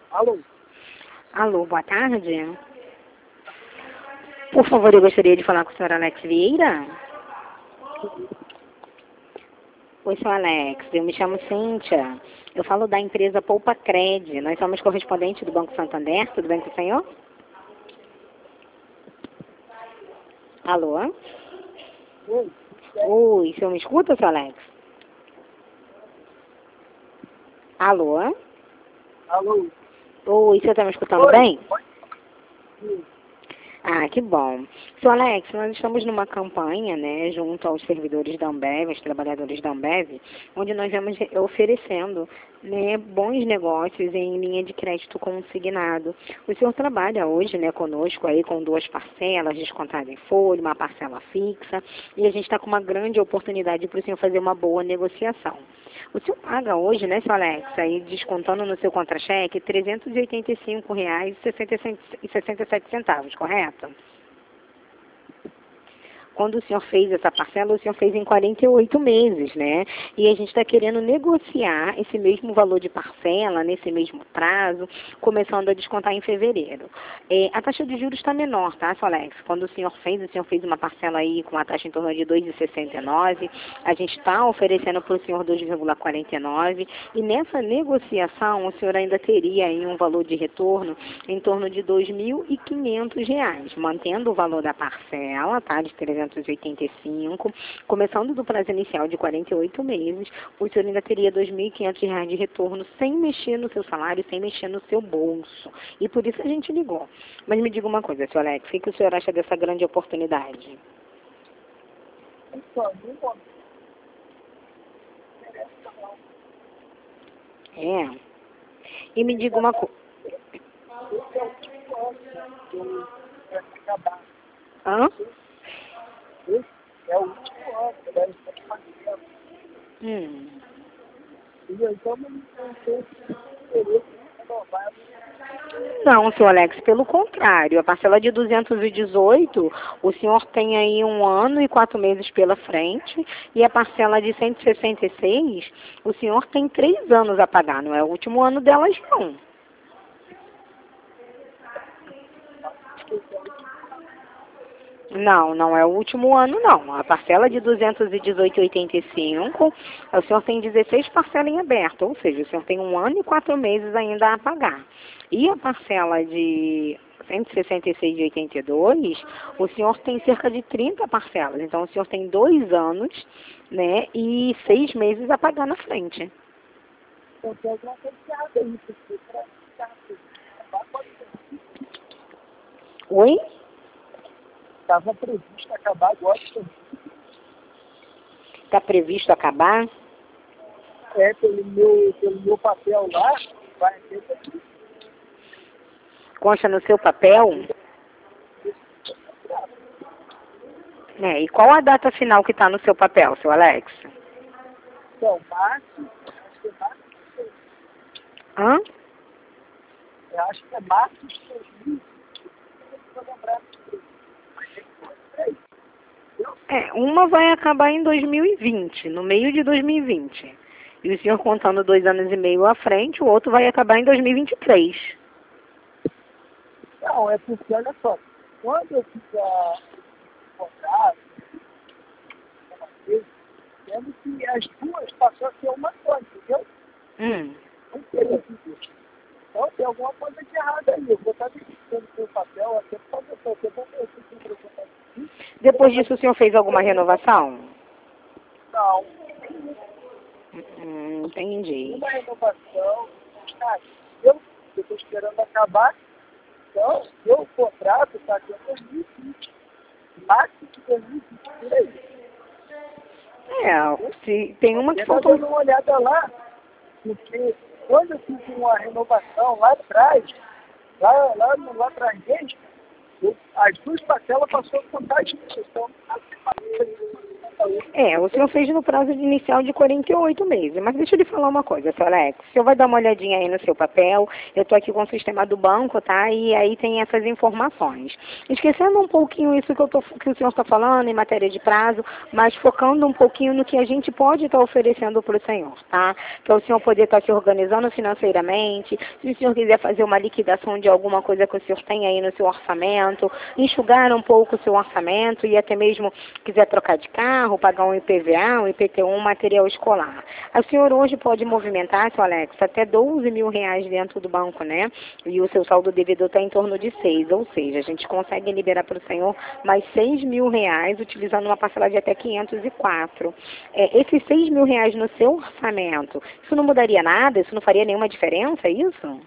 Alô? Alô, boa tarde. Por favor, eu gostaria de falar com o senhor Alex Vieira. Oi, senhor Alex, eu me chamo Cíntia. Eu falo da empresa Poupa Cred. Nós somos correspondentes do Banco Santander. Tudo bem com o senhor? Alô? Oi? Oi, o senhor me escuta, senhor Alex? Alô? Alô? Oi, o senhor está me escutando Oi? bem? Sim. Ah, que bom. Senhor Alex, nós estamos numa campanha, né, junto aos servidores da Ambev, aos trabalhadores da Ambev, onde nós vamos oferecendo, né, bons negócios em linha de crédito consignado. O senhor trabalha hoje, né, conosco aí com 2 parcelas, descontada em folha, uma parcela fixa, e a gente está com uma grande oportunidade para o senhor fazer uma boa negociação. O senhor paga hoje, né, senhor Alex, aí descontando no seu contra-cheque, R$ 385,67, correto? Quando o senhor fez essa parcela, o senhor fez em 48 meses, né? E a gente está querendo negociar esse mesmo valor de parcela, nesse mesmo prazo, começando a descontar em fevereiro. A taxa de juros está menor, tá, senhor Alex? Quando o senhor fez uma parcela aí com uma taxa em torno de 2,69, a gente está oferecendo para o senhor 2,49, e nessa negociação o senhor ainda teria aí um valor de retorno em torno de R$ 2.500, mantendo o valor da parcela, tá, de 385, começando do prazo inicial de 48 meses, o senhor ainda teria R$ 2.500 de retorno sem mexer no seu salário, sem mexer no seu bolso. E por isso a gente ligou. Mas me diga uma coisa, senhor Alex, o que o senhor acha dessa grande oportunidade? Então, não vou. É. E me diga uma coisa. Esse é o último ano que eu quero acabar. Hã? Esse é o último ano que eu estou fazendo. E então não tenho interesse em renovar. Não, senhor Alex, pelo contrário, a parcela de 218, o senhor tem aí 1 ano e 4 meses pela frente, e a parcela de 166, o senhor tem 3 anos a pagar, não é o último ano delas, não. Não, não é o último ano, não. A parcela de 218,85, o senhor tem 16 parcelas em aberto, ou seja, o senhor tem 1 ano e 4 meses ainda a pagar. E a parcela de 166,82, o senhor tem cerca de 30 parcelas. Então, o senhor tem 2 anos, né, e 6 meses a pagar na frente. Então, tem alguma coisa errada aí, porque para acabar pode ser. Oi? Estava previsto acabar agora. Está previsto acabar? Pelo meu papel lá, vai ter que. Consta no seu papel? E qual a data final que está no seu papel, seu Alex? Então, março, acho que é março, Hã? eu acho que é março de 2000. Vou lembrar disso. Uma vai acabar em 2020, no meio de 2020. E o senhor contando 2 anos e meio à frente, o outro vai acabar em 2023. Não, é porque, olha só, quando eu fiz o contrato, sendo que as duas passou a ser uma coisa, entendeu? Não teve assim. Então tem alguma coisa de errado aí. Eu vou estar verificando o seu papel até para ver se eu vou ver se tem problema aqui. Depois disso, o senhor fez alguma renovação? Não, Entendi. uma renovação. Eu estou esperando acabar. Então, meu contrato está até 2020. Máximo de 2020, por aí. Se tem uma que Eu estou faltou. dando uma olhada lá, porque quando eu fiz uma renovação lá atrás, lá atrás mesmo, as duas parcelas passou a contar de então, O senhor fez no prazo inicial de 48 meses. Mas deixa eu lhe falar uma coisa, seu Alex. O senhor vai dar uma olhadinha aí no seu papel. Eu estou aqui com o sistema do banco, tá? E aí tem essas informações. Esquecendo um pouquinho isso que o senhor está falando em matéria de prazo, mas focando um pouquinho no que a gente pode estar oferecendo para o senhor, tá? Para o senhor poder estar se organizando financeiramente. Se o senhor quiser fazer uma liquidação de alguma coisa que o senhor tem aí no seu orçamento, enxugar um pouco o seu orçamento e até mesmo quiser trocar de carro, pagar um IPVA, um IPTU, um material escolar. O senhor hoje pode movimentar, seu Alex, até 12 mil reais dentro do banco, né? E o seu saldo devedor está em torno de 6, ou seja, a gente consegue liberar para o senhor mais 6 mil reais utilizando uma parcela de até 504. Esses 6 mil reais no seu orçamento, isso não mudaria nada? Isso não faria nenhuma diferença, é isso?